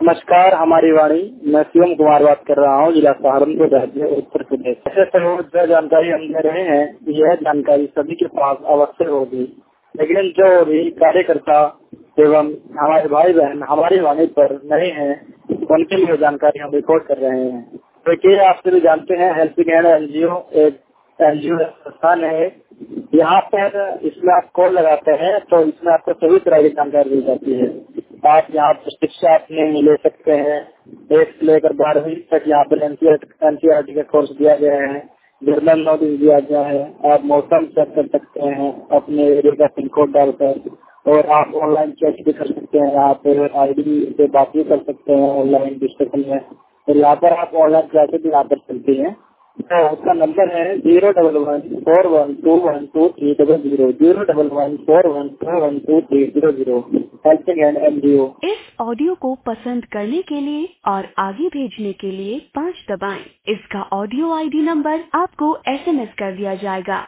नमस्कार, हमारी वाणी। मैं शिवम कुमार बात कर रहा हूँ, जिला सहारनपुर, राज्य उत्तर प्रदेश। ऐसे जो जानकारी हम दे रहे हैं, यह जानकारी सभी के पास अवश्य होगी, लेकिन जो भी कार्यकर्ता एवं हमारे भाई बहन हमारी वाणी पर नए हैं, उनके लिए जानकारी हम रिकॉर्ड कर रहे हैं। देखिए, आप सभी जानते हैं, हेल्पिंग हैंड एनजीओ एक एनजीओ संस्थान है। यहाँ पर इसमें आप कॉल लगाते हैं तो इसमें आपको सभी तरह की जानकारी दी जाती है। आप यहाँ पर शिक्षा अपने ले सकते हैं, 1 से लेकर 12वीं तक यहाँ पर एनसीईआरटी का कोर्स दिया गया है, जर्नल नॉलेज दिया गया है। आप मौसम चेक कर सकते हैं अपने एरिया का पिन कोड डालकर, और आप ऑनलाइन चेक भी कर सकते हैं। यहाँ पे आईडी से बात भी कर सकते हैं ऑनलाइन डिस्कशन में। और यहाँ पर आप ऑनलाइन क्लासेस भी यहाँ पर चलती हैं। तो उसका नंबर है 01141212300, 01141212300। Helping hand NGO. इस ऑडियो को पसंद करने के लिए और आगे भेजने के लिए 5 दबाएं। इसका ऑडियो आईडी नंबर आपको SMS कर दिया जाएगा।